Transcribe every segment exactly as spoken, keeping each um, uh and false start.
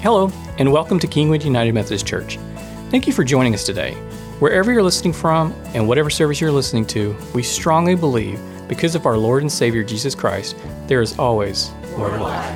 Hello, and welcome to Kingwood United Methodist Church. Thank you for joining us today. Wherever you're listening from and whatever service you're listening to, we strongly believe, because of our Lord and Savior Jesus Christ, there is always more to life.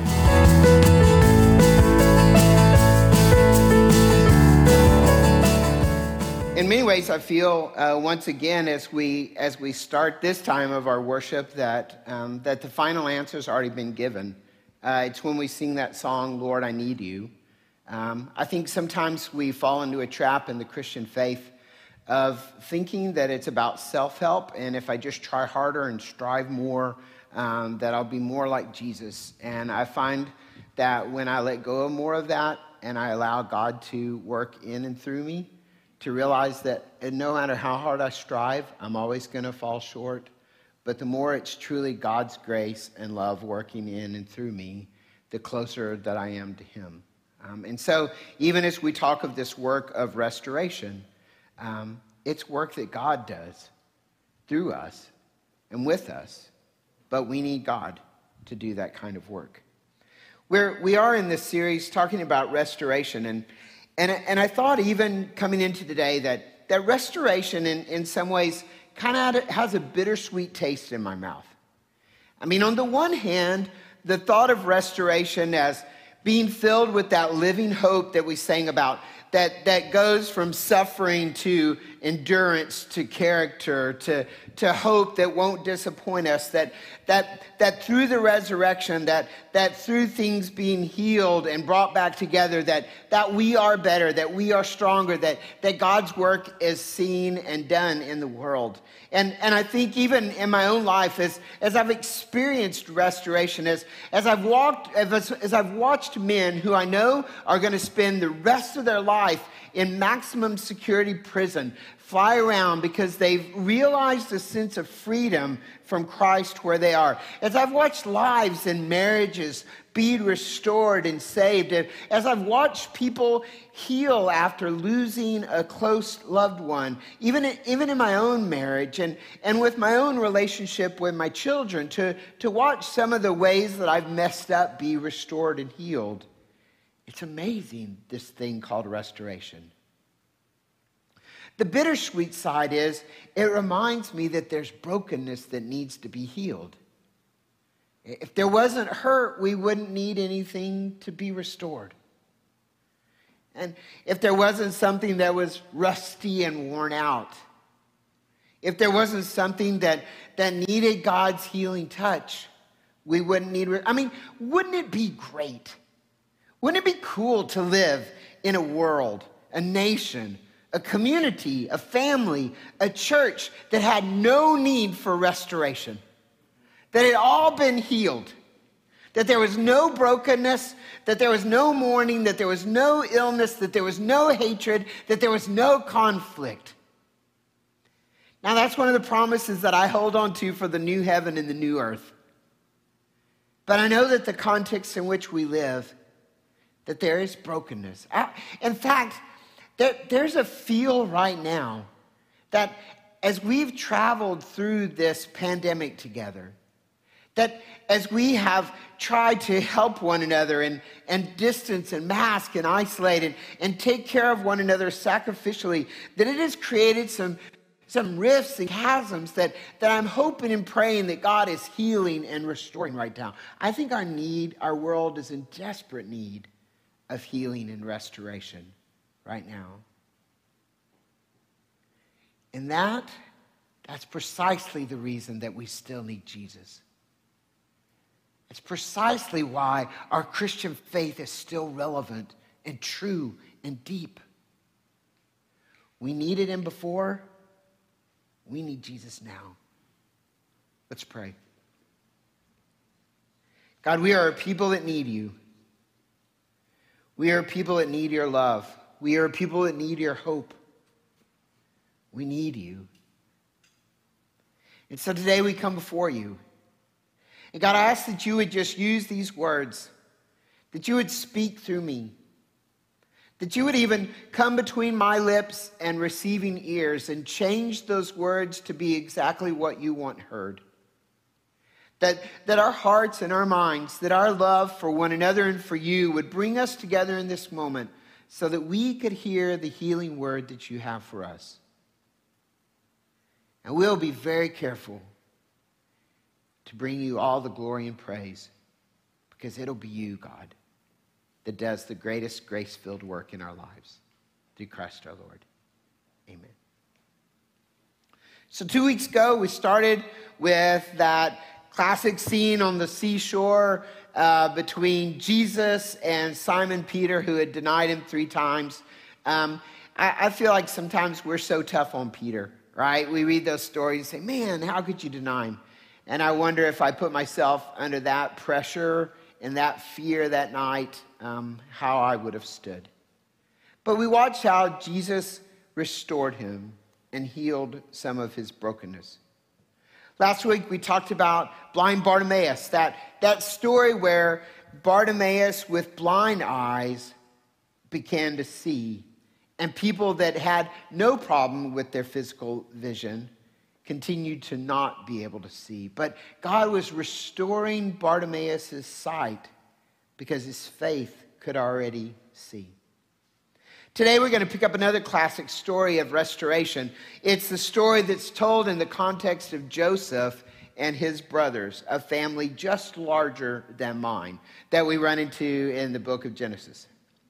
In many ways, I feel uh, once again as we as we start this time of our worship that um, that the final answer's already been given. Uh, it's when we sing that song, "Lord, I Need You." Um, I think sometimes we fall into a trap in the Christian faith of thinking that it's about self-help, and if I just try harder and strive more, um, that I'll be more like Jesus. And I find that when I let go of more of that and I allow God to work in and through me, to realize that no matter how hard I strive, I'm always going to fall short. But the more it's truly God's grace and love working in and through me, the closer that I am to Him. Um, and so even as we talk of this work of restoration, um, it's work that God does through us and with us. But we need God to do that kind of work. We're, we are in this series talking about restoration. And And, and I thought even coming into today that, that restoration in, in some ways kind of has a bittersweet taste in my mouth. I mean, on the one hand, the thought of restoration as being filled with that living hope that we sang about, that, that goes from suffering to endurance to character to, to hope that won't disappoint us, that, that, that through the resurrection, that, that through things being healed and brought back together, that, that we are better, that we are stronger, that, that God's work is seen and done in the world. And, and I think even in my own life, as, as I've experienced restoration, as, as, I've walked, as, as I've watched men who I know are going to spend the rest of their life in maximum security prison, fly around because they've realized a sense of freedom from Christ where they are. As I've watched lives and marriages be restored and saved, as I've watched people heal after losing a close loved one, even in, even in my own marriage and, and with my own relationship with my children, to, to watch some of the ways that I've messed up be restored and healed. It's amazing, this thing called restoration. The bittersweet side is, it reminds me that there's brokenness that needs to be healed. If there wasn't hurt, we wouldn't need anything to be restored. And if there wasn't something that was rusty and worn out, if there wasn't something that, that needed God's healing touch, we wouldn't need... Re- I mean, wouldn't it be great? Wouldn't it be cool to live in a world, a nation, a community, a family, a church that had no need for restoration? That had all been healed? That there was no brokenness, that there was no mourning, that there was no illness, that there was no hatred, that there was no conflict. Now that's one of the promises that I hold on to for the new heaven and the new earth. But I know that the context in which we live, that there is brokenness. In fact, there, there's a feel right now that as we've traveled through this pandemic together, that as we have tried to help one another and, and distance and mask and isolate and, and take care of one another sacrificially, that it has created some, some rifts and chasms that, that I'm hoping and praying that God is healing and restoring right now. I think our need, our world is in desperate need of healing and restoration right now. And that, that's precisely the reason that we still need Jesus. It's precisely why our Christian faith is still relevant and true and deep. We needed Him before. We need Jesus now. Let's pray. God, we are a people that need You. We are people that need Your love. We are people that need Your hope. We need You. And so today we come before You. And God, I ask that You would just use these words, that You would speak through me, that You would even come between my lips and receiving ears and change those words to be exactly what You want heard. That, that our hearts and our minds, that our love for one another and for you would bring us together in this moment so that we could hear the healing word that you have for us. And we'll be very careful to bring you all the glory and praise, because it'll be you, God, that does the greatest grace-filled work in our lives. Through Christ our Lord. Amen. So two weeks ago, we started with that classic scene on the seashore uh, between Jesus and Simon Peter, who had denied him three times. Um, I, I feel like sometimes we're so tough on Peter, right? We read those stories and say, man, how could you deny him? And I wonder if I put myself under that pressure and that fear that night, um, how I would have stood. But we watched how Jesus restored him and healed some of his brokenness. Last week, we talked about blind Bartimaeus, that, that story where Bartimaeus with blind eyes began to see, and people that had no problem with their physical vision continued to not be able to see. But God was restoring Bartimaeus' sight because his faith could already see. Today we're going to pick up another classic story of restoration. It's the story that's told in the context of Joseph and his brothers, a family just larger than mine, that we run into in the book of Genesis.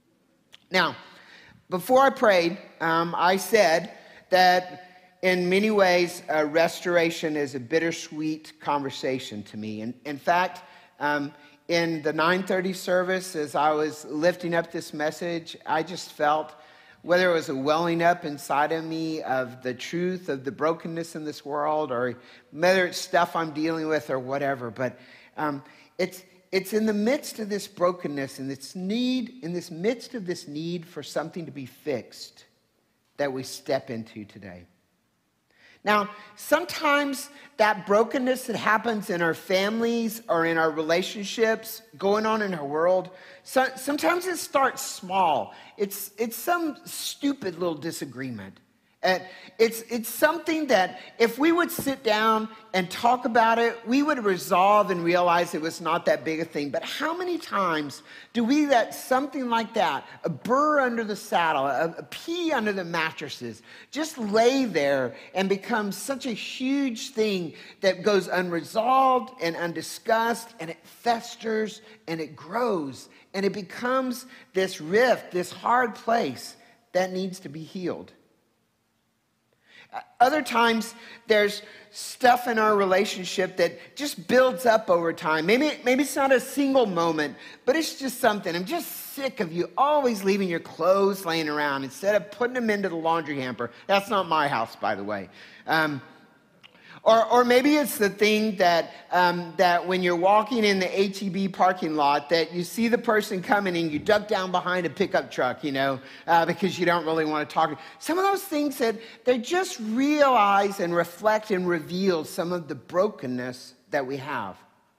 Now, before I prayed, um, I said that in many ways, uh, restoration is a bittersweet conversation to me. And in fact, um, in the nine thirty service, as I was lifting up this message, I just felt, whether it was a welling up inside of me of the truth of the brokenness in this world, or whether it's stuff I'm dealing with or whatever, but um, it's it's in the midst of this brokenness and this need, in this midst of this need for something to be fixed, that we step into today. Now, sometimes that brokenness that happens in our families or in our relationships, going on in our world, so, sometimes it starts small. It's, it's some stupid little disagreement. And it's, it's something that if we would sit down and talk about it, we would resolve and realize it was not that big a thing. But how many times do we let something like that, a burr under the saddle, a, a pea under the mattresses, just lay there and become such a huge thing that goes unresolved and undiscussed, and it festers and it grows and it becomes this rift, this hard place that needs to be healed. Other times, there's stuff in our relationship that just builds up over time. Maybe, maybe it's not a single moment, but it's just something. I'm just sick of you always leaving your clothes laying around instead of putting them into the laundry hamper. That's not my house, by the way. Um, or, or maybe it's the thing that um, that when you're walking in the H E B parking lot, that you see the person coming and you duck down behind a pickup truck, you know, uh, because you don't really want to talk. Some of those things that they just realize and reflect and reveal some of the brokenness that we have.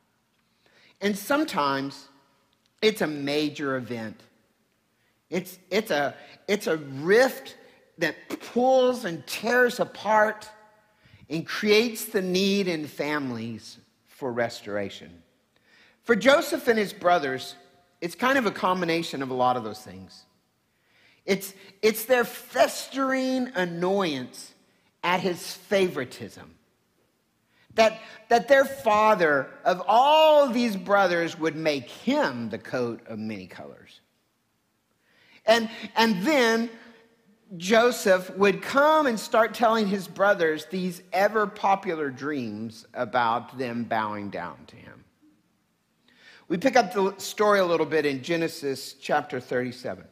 And sometimes it's a major event. It's, it's, a, it's a rift that pulls and tears apart and creates the need in families for restoration. For Joseph and his brothers, it's kind of a combination of a lot of those things. It's, it's their festering annoyance at his favoritism. That, that their father, of all these brothers, would make him the coat of many colors. And, and then Joseph would come and start telling his brothers these ever popular dreams about them bowing down to him. We pick up the story a little bit in Genesis chapter thirty-seven.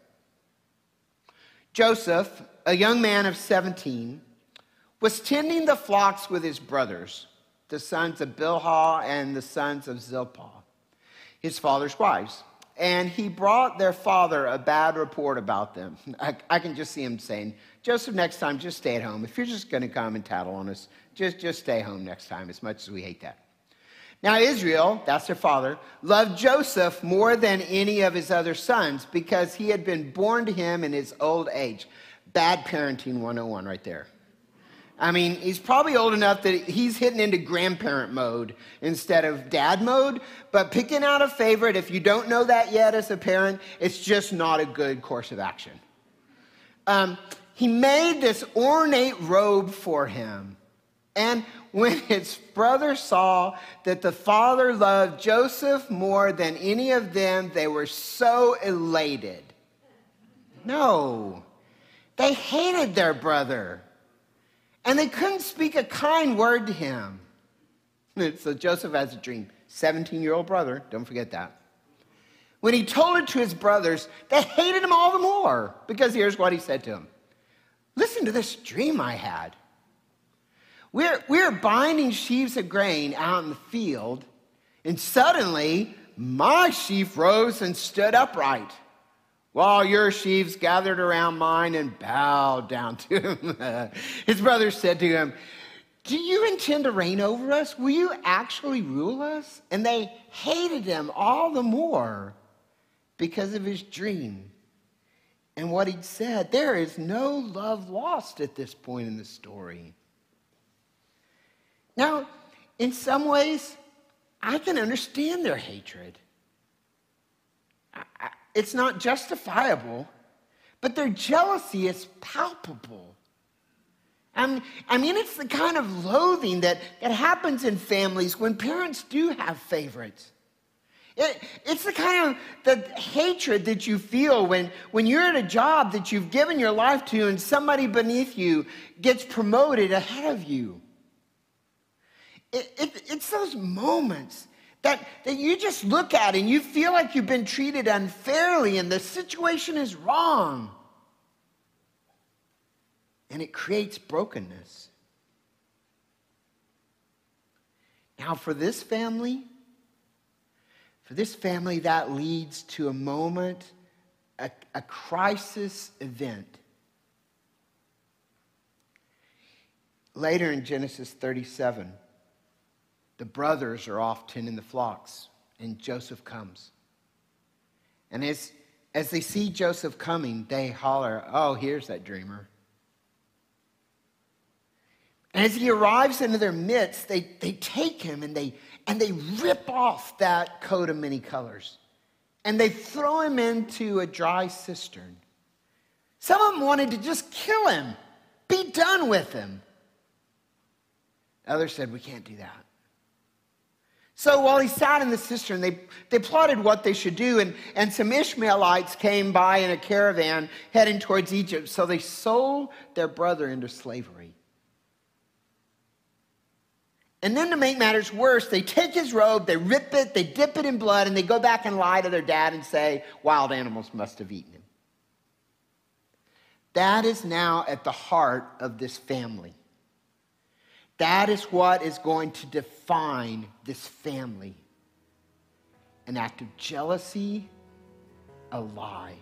Joseph, a young man of seventeen, was tending the flocks with his brothers, the sons of Bilhah and the sons of Zilpah, his father's wives. And he brought their father a bad report about them. I, I can just see him saying, Joseph, next time, just stay at home. If you're just going to come and tattle on us, just, just stay home next time, as much as we hate that. Now Israel, that's their father, loved Joseph more than any of his other sons because he had been born to him in his old age. Bad parenting one oh one right there. I mean, he's probably old enough that he's hitting into grandparent mode instead of dad mode. But picking out a favorite, if you don't know that yet as a parent, it's just not a good course of action. Um, he made this ornate robe for him. And when his brother saw that the father loved Joseph more than any of them, they were so elated. No, they hated their brother. And they couldn't speak a kind word to him. So Joseph has a dream. seventeen-year-old brother, don't forget that. When he told it to his brothers, they hated him all the more. Because here's what he said to them. Listen to this dream I had. We're, we're binding sheaves of grain out in the field, and suddenly my sheaf rose and stood upright, while your sheaves gathered around mine and bowed down to him. His brothers said to him, do you intend to reign over us? Will you actually rule us? And they hated him all the more because of his dream and what he'd said. There is no love lost at this point in the story. Now, in some ways, I can understand their hatred. I, I, It's not justifiable, but their jealousy is palpable. And I mean, it's the kind of loathing that, that happens in families when parents do have favorites. It, it's the kind of the hatred that you feel when, when you're at a job that you've given your life to and somebody beneath you gets promoted ahead of you. It, it, it's those moments That, that you just look at and you feel like you've been treated unfairly and the situation is wrong. And it creates brokenness. Now for this family, for this family that leads to a moment, a, a crisis event. Later in Genesis thirty-seven, the brothers are off tending the flocks, and Joseph comes. And as, as they see Joseph coming, they holler, oh, here's that dreamer. And as he arrives into their midst, they, they take him and they, and they rip off that coat of many colors. And they throw him into a dry cistern. Some of them wanted to just kill him, be done with him. Others said, we can't do that. So while he sat in the cistern, they, they plotted what they should do, and, and some Ishmaelites came by in a caravan heading towards Egypt. So they sold their brother into slavery. And then to make matters worse, they take his robe, they rip it, they dip it in blood, and they go back and lie to their dad and say, wild animals must have eaten him. That is now at the heart of this family. That is what is going to define this family. An act of jealousy, a lie.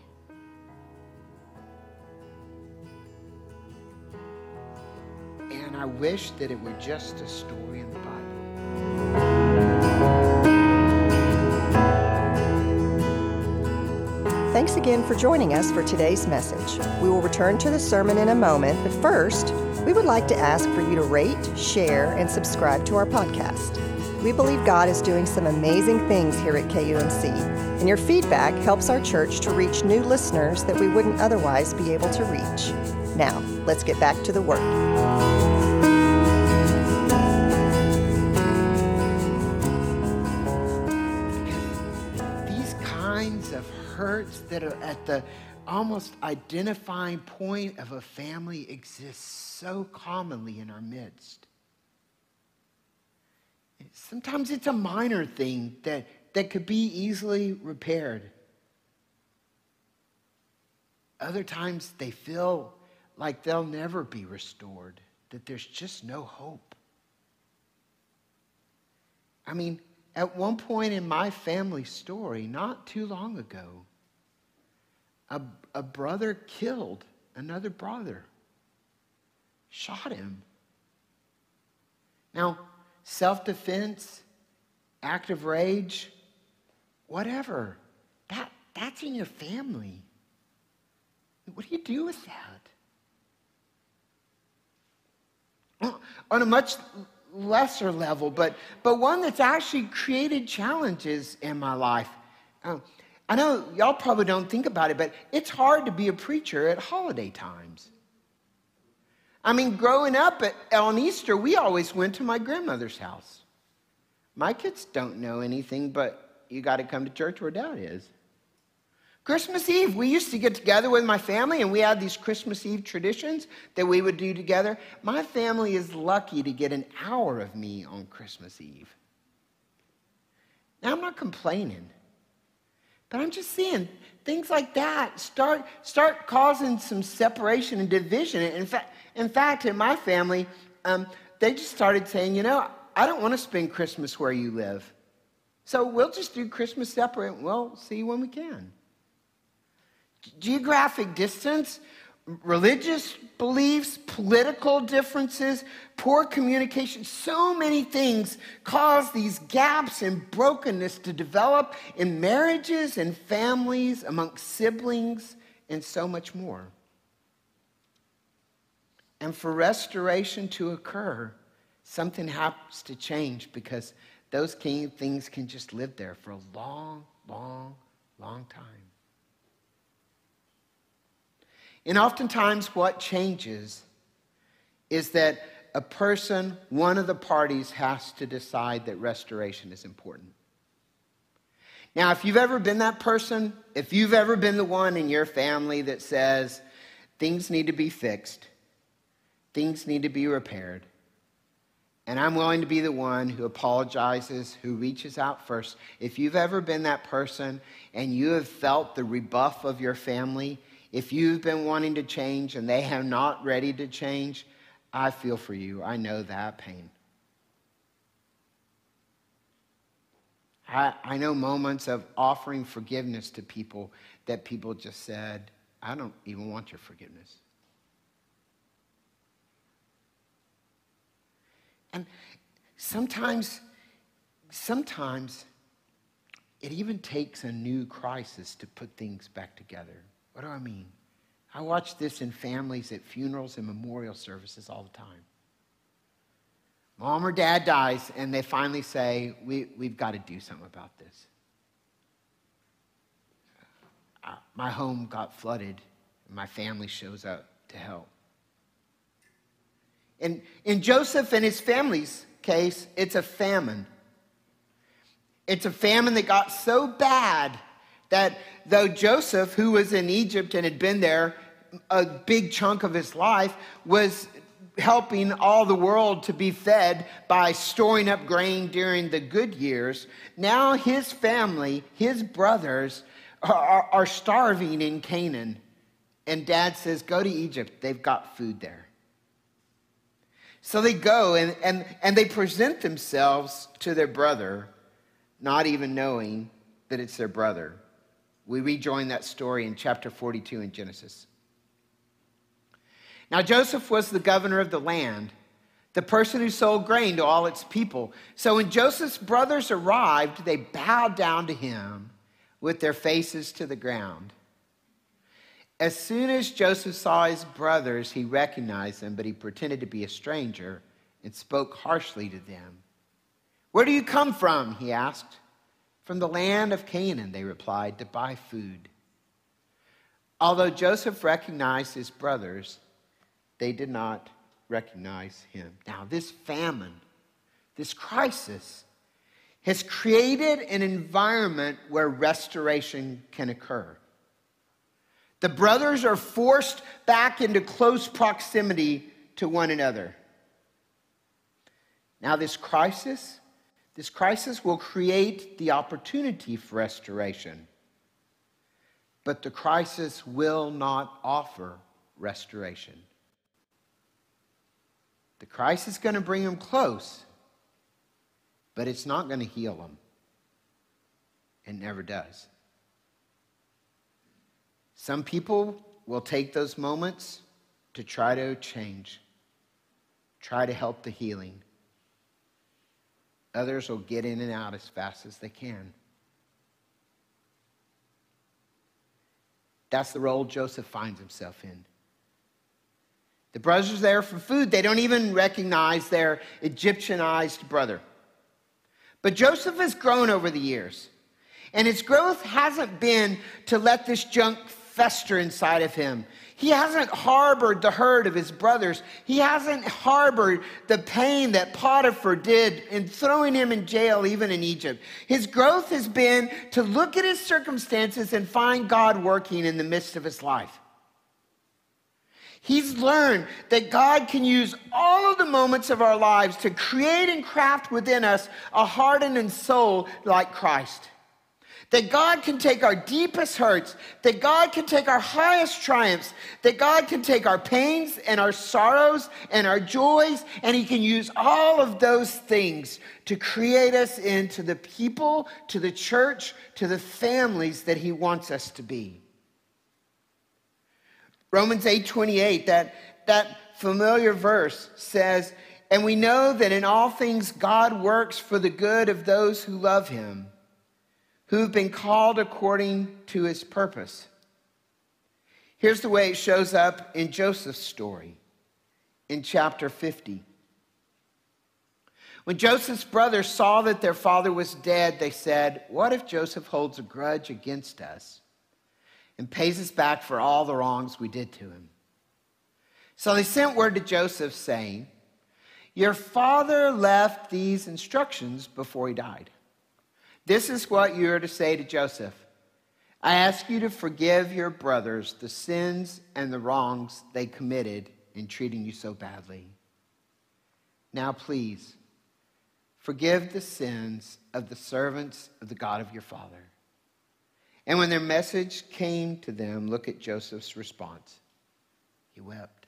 And I wish that it were just a story in the Bible. Thanks again for joining us for today's message. We will return to the sermon in a moment, but first, we would like to ask for you to rate, share, and subscribe to our podcast. We believe God is doing some amazing things here at K U M C, and your feedback helps our church to reach new listeners that we wouldn't otherwise be able to reach. Now, let's get back to the Word. These kinds of hurts that are at the almost identifying point of a family exists so commonly in our midst. Sometimes it's a minor thing that, that could be easily repaired. Other times they feel like they'll never be restored, that there's just no hope. I mean, at one point in my family story, not too long ago, a, a brother killed another brother, shot him. Now, self-defense, act of rage, whatever, that, that's in your family. What do you do with that? on a much lesser level, but, but one that's actually created challenges in my life. Um, I know y'all probably don't think about it, but it's hard to be a preacher at holiday times. I mean, growing up at, on Easter, we always went to my grandmother's house. My kids don't know anything, but you got to come to church where Dad is. Christmas Eve, we used to get together with my family, and we had these Christmas Eve traditions that we would do together. My family is lucky to get an hour of me on Christmas Eve. Now, I'm not complaining, but I'm just saying things like that start, start causing some separation and division. In fact, in fact, in my family, um, they just started saying, you know, I don't want to spend Christmas where you live. So we'll just do Christmas separate, and we'll see you when we can. Geographic distance, religious beliefs, political differences, poor communication, so many things cause these gaps and brokenness to develop in marriages and families, amongst siblings, and so much more. And for restoration to occur, something has to change, because those things can just live there for a long, long, long time. And oftentimes what changes is that a person, one of the parties, has to decide that restoration is important. Now, if you've ever been that person, if you've ever been the one in your family that says things need to be fixed, things need to be repaired, and I'm willing to be the one who apologizes, who reaches out first. If you've ever been that person and you have felt the rebuff of your family, if you've been wanting to change and they have not ready to change, I feel for you. I know that pain. I, I know moments of offering forgiveness to people that people just said, I don't even want your forgiveness. And sometimes, sometimes it even takes a new crisis to put things back together. What do I mean? I watch this in families at funerals and memorial services all the time. Mom or dad dies, and they finally say, we, we've got to do something about this. Uh, my home got flooded, and my family shows up to help. In, in Joseph and his family's case, it's a famine. It's a famine that got so bad that though Joseph, who was in Egypt and had been there a big chunk of his life, was helping all the world to be fed by storing up grain during the good years, now his family, his brothers, are, are starving in Canaan. And Dad says, go to Egypt. They've got food there. So they go and, and, and they present themselves to their brother, not even knowing that it's their brother. We rejoin that story in chapter forty-two in Genesis. Now Joseph was the governor of the land, the person who sold grain to all its people. So when Joseph's brothers arrived, they bowed down to him with their faces to the ground. As soon as Joseph saw his brothers, he recognized them, but he pretended to be a stranger and spoke harshly to them. Where do you come from? He asked. From the land of Canaan, they replied, to buy food. Although Joseph recognized his brothers, they did not recognize him. Now, this famine, this crisis, has created an environment where restoration can occur. The brothers are forced back into close proximity to one another. Now, this crisis, this crisis will create the opportunity for restoration. But the crisis will not offer restoration. The crisis is going to bring them close, but it's not going to heal them. It never does. Some people will take those moments to try to change, try to help the healing. Others will get in and out as fast as they can. That's the role Joseph finds himself in. The brothers are there for food. They don't even recognize their Egyptianized brother. But Joseph has grown over the years. And his growth hasn't been to let this junk fester inside of him. He hasn't harbored the hurt of his brothers. He hasn't harbored the pain that Potiphar did in throwing him in jail, even in Egypt. His growth has been to look at his circumstances and find God working in the midst of his life. He's learned that God can use all of the moments of our lives to create and craft within us a hardened soul like Christ. That God can take our deepest hurts, that God can take our highest triumphs, that God can take our pains and our sorrows and our joys, and he can use all of those things to create us into the people, to the church, to the families that he wants us to be. Romans eight twenty-eight, that, that familiar verse says, "And we know that in all things God works for the good of those who love him, who've been called according to his purpose." Here's the way it shows up in Joseph's story in chapter fifty. When Joseph's brothers saw that their father was dead, they said, "What if Joseph holds a grudge against us and pays us back for all the wrongs we did to him?" So they sent word to Joseph saying, "Your father left these instructions before he died. This is what you are to say to Joseph. I ask you to forgive your brothers the sins and the wrongs they committed in treating you so badly. Now please, forgive the sins of the servants of the God of your father." And when their message came to them, look at Joseph's response. He wept.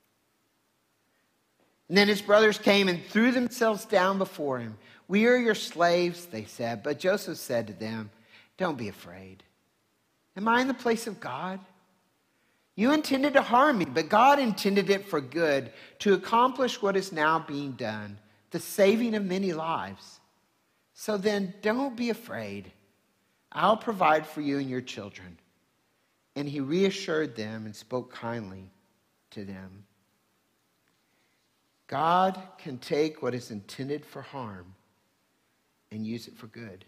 And then his brothers came and threw themselves down before him. "We are your slaves," they said. But Joseph said to them, "Don't be afraid. Am I in the place of God? You intended to harm me, but God intended it for good, to accomplish what is now being done, the saving of many lives. So then don't be afraid. I'll provide for you and your children." And he reassured them and spoke kindly to them. God can take what is intended for harm and use it for good.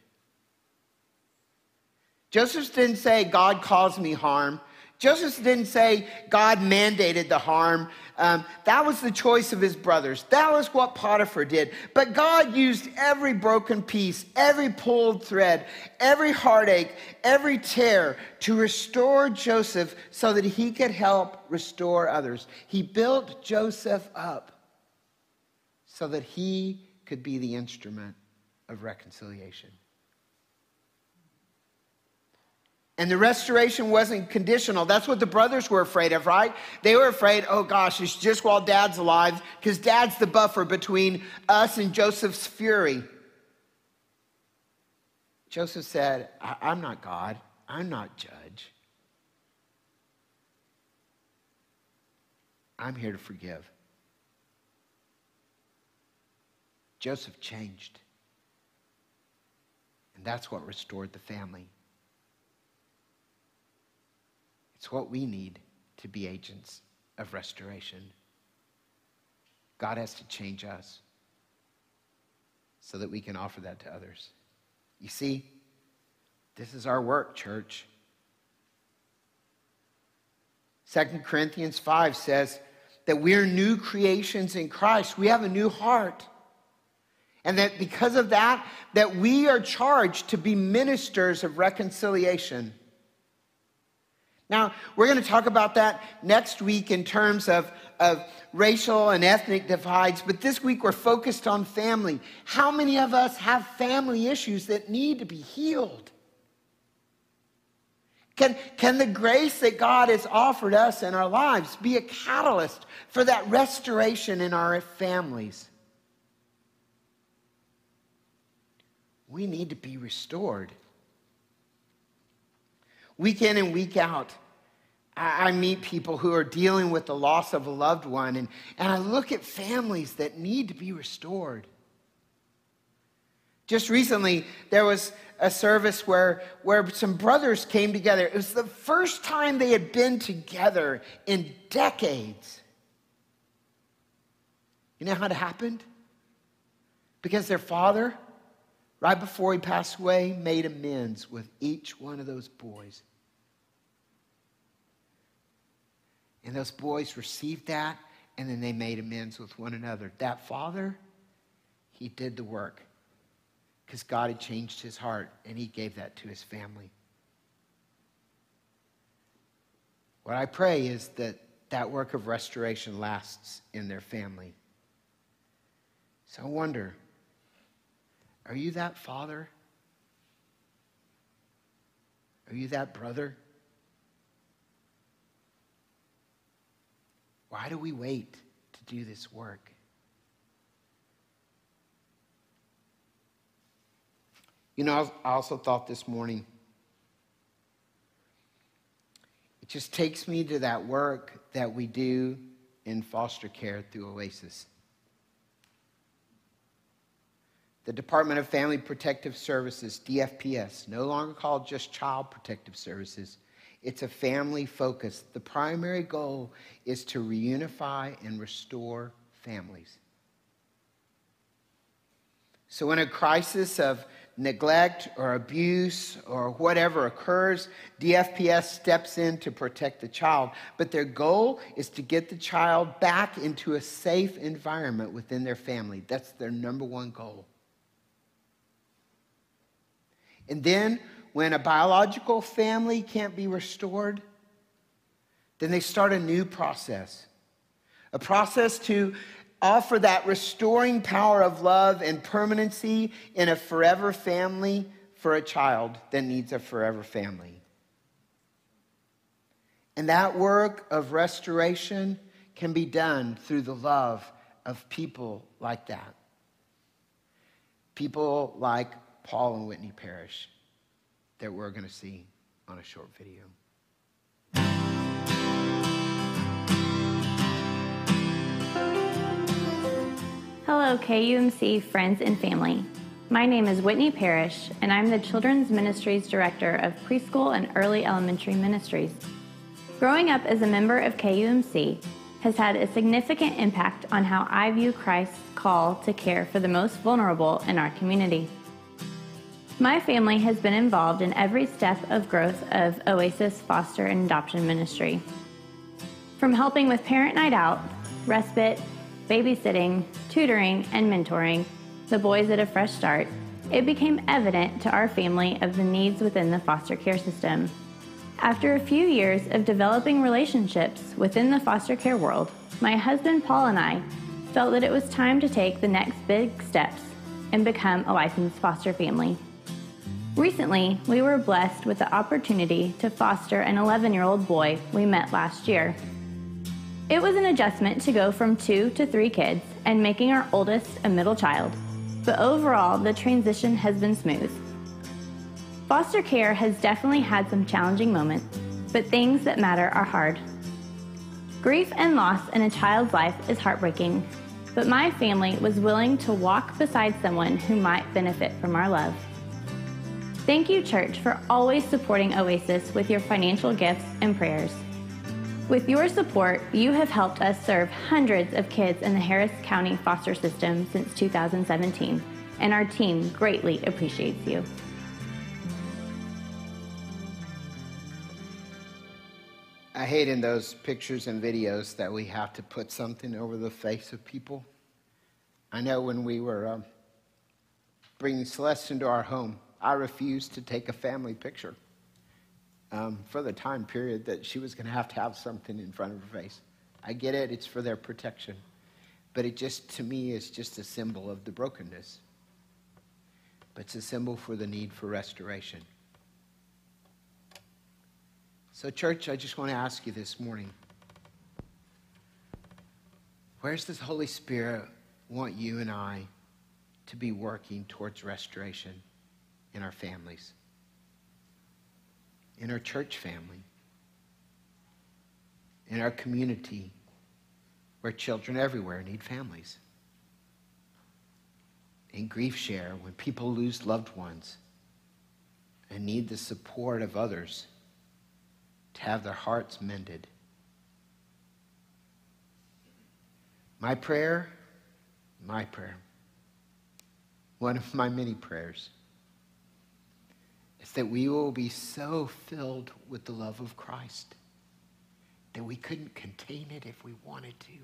Joseph didn't say, "God caused me harm." Joseph didn't say, "God mandated the harm." Um, that was the choice of his brothers. That was what Potiphar did. But God used every broken piece, every pulled thread, every heartache, every tear to restore Joseph so that he could help restore others. He built Joseph up so that he could be the instrument of reconciliation. And the restoration wasn't conditional. That's what the brothers were afraid of, right? They were afraid, oh gosh, it's just while Dad's alive, because Dad's the buffer between us and Joseph's fury. Joseph said, I- I'm not God. I'm not judge. I'm here to forgive. Joseph changed. And that's what restored the family. It's what we need to be agents of restoration. God has to change us so that we can offer that to others. You see, this is our work, church. Second Corinthians five says that we're new creations in Christ. We have a new heart. And that because of that, that we are charged to be ministers of reconciliation. Now, we're going to talk about that next week in terms of, of racial and ethnic divides, but this week we're focused on family. How many of us have family issues that need to be healed? Can, can the grace that God has offered us in our lives be a catalyst for that restoration in our families? We need to be restored. Week in and week out, I meet people who are dealing with the loss of a loved one, and, and I look at families that need to be restored. Just recently, there was a service where, where some brothers came together. It was the first time they had been together in decades. You know how it happened? Because their father, right before he passed away, made amends with each one of those boys. And those boys received that, and then they made amends with one another. That father, he did the work because God had changed his heart, and he gave that to his family. What I pray is that that work of restoration lasts in their family. So I wonder, are you that father? Are you that brother? Why do we wait to do this work? You know, I also thought this morning, it just takes me to that work that we do in foster care through Oasis. The Department of Family Protective Services, D F P S, no longer called just Child Protective Services. It's a family focus. The primary goal is to reunify and restore families. So when a crisis of neglect or abuse or whatever occurs, D F P S steps in to protect the child. But their goal is to get the child back into a safe environment within their family. That's their number one goal. And then when a biological family can't be restored, then they start a new process. A process to offer that restoring power of love and permanency in a forever family for a child that needs a forever family. And that work of restoration can be done through the love of people like that. People like Paul and Whitney Parrish that we're going to see on a short video. Hello, K U M C friends and family. My name is Whitney Parrish, and I'm the Children's Ministries Director of Preschool and Early Elementary Ministries. Growing up as a member of K U M C has had a significant impact on how I view Christ's call to care for the most vulnerable in our community. My family has been involved in every step of growth of Oasis Foster and Adoption Ministry. From helping with Parent Night Out, respite, babysitting, tutoring, and mentoring the boys at a fresh start, it became evident to our family of the needs within the foster care system. After a few years of developing relationships within the foster care world, my husband Paul and I felt that it was time to take the next big steps and become a licensed foster family. Recently, we were blessed with the opportunity to foster an eleven-year-old boy we met last year. It was an adjustment to go from two to three kids and making our oldest a middle child, but overall, the transition has been smooth. Foster care has definitely had some challenging moments, but things that matter are hard. Grief and loss in a child's life is heartbreaking, but my family was willing to walk beside someone who might benefit from our love. Thank you, church, for always supporting Oasis with your financial gifts and prayers. With your support, you have helped us serve hundreds of kids in the Harris County foster system since two thousand seventeen, and our team greatly appreciates you. I hate in those pictures and videos that we have to put something over the face of people. I know when we were um, bringing Celeste into our home, I refused to take a family picture um, for the time period that she was going to have to have something in front of her face. I get it, it's for their protection. But it just, to me, is just a symbol of the brokenness. But it's a symbol for the need for restoration. So, church, I just want to ask you this morning, where's the Holy Spirit want you and I to be working towards restoration in our families, in our church family, in our community where children everywhere need families, in Grief Share when people lose loved ones and need the support of others to have their hearts mended. My prayer my prayer, one of my many prayers, is that we will be so filled with the love of Christ that we couldn't contain it if we wanted to.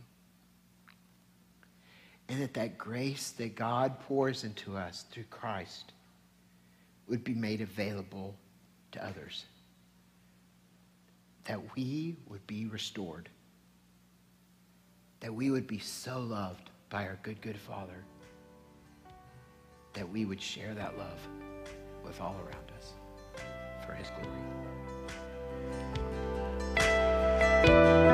And that that grace that God pours into us through Christ would be made available to others. That we would be restored. That we would be so loved by our good, good Father that we would share that love with all around us for his glory.